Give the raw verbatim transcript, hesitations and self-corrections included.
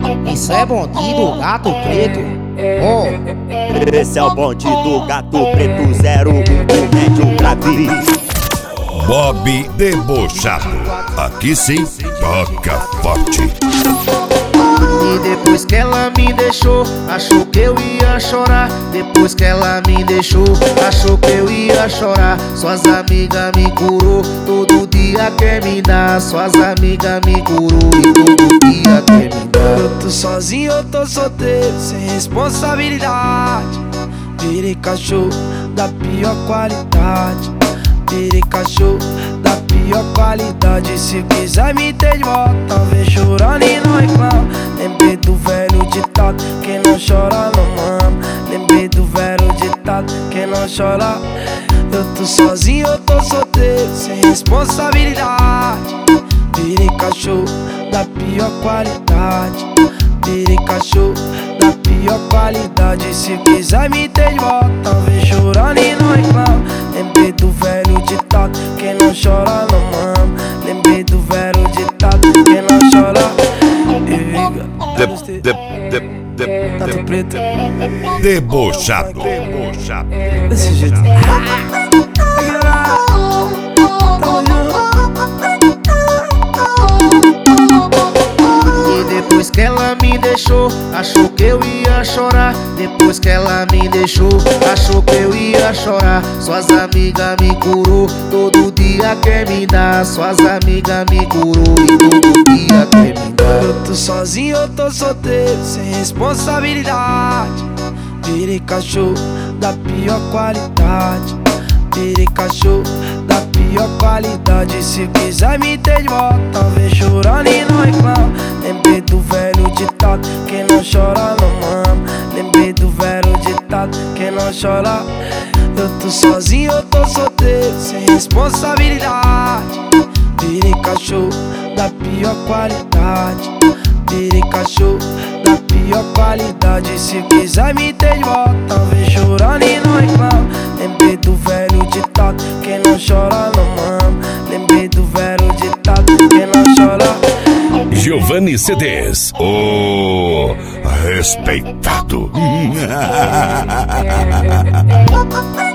Isso é bonde do Gato Preto. Oh. Esse é o bonde do Gato Preto, zero um do médio grave. Bob debochado. Aqui sim, toca forte. E depois que ela me deixou, achou que eu ia chorar. Depois que ela me deixou, achou que eu ia chorar. Suas amigas me curou, todo dia quer me dar. Suas amigas me curou e todo dia quer me dar. Eu tô sozinho, eu tô solteiro, sem responsabilidade. Virei cachorro da pior qualidade. Virei cachorro da pior qualidade. Se quiser me ter de volta, vem chorando e não reclama. Lembrei do velho ditado, quem não chora não mama. Lembrei do velho ditado, quem não chora. Eu tô sozinho, eu tô solteiro, sem responsabilidade. Virei cachorro da pior qualidade. Virei cachorro da pior qualidade. Se quiser me ter de volta, vem chorando e não reclama. Lembrei do velho ditado, quem não chora não mama. Lembrei do velho ditado, quem não chora. De, de, de, de, Gato Preto, debochado. Debochado. desse jeito. E depois que ela me deixou, achou que eu ia chorar. Depois que ela me deixou, achou que eu ia chorar. Suas amigas me curou, todo dia quer me dar. Suas amigas me curou e todo dia quer me dar. Eu tô sozinho, eu tô solteiro, sem responsabilidade. Virei cachorro da pior qualidade. Virei cachorro da pior qualidade. Se quiser me ter de volta, vem chorando e não reclama. Lembrei do velho ditado, quem não chora não mama. Lembrei do velho ditado, quem não chora. Eu tô sozinho, eu tô solteiro, sem responsabilidade. Virei cachorro da pior qualidade. Virei cachorro da pior qualidade. Se quiser me ter de volta, vem chorando e não reclama. Lembrei do velho ditado, quem não chora não mama. Lembrei do velho ditado, quem não chora. Giovanni C Ds, o respeitado.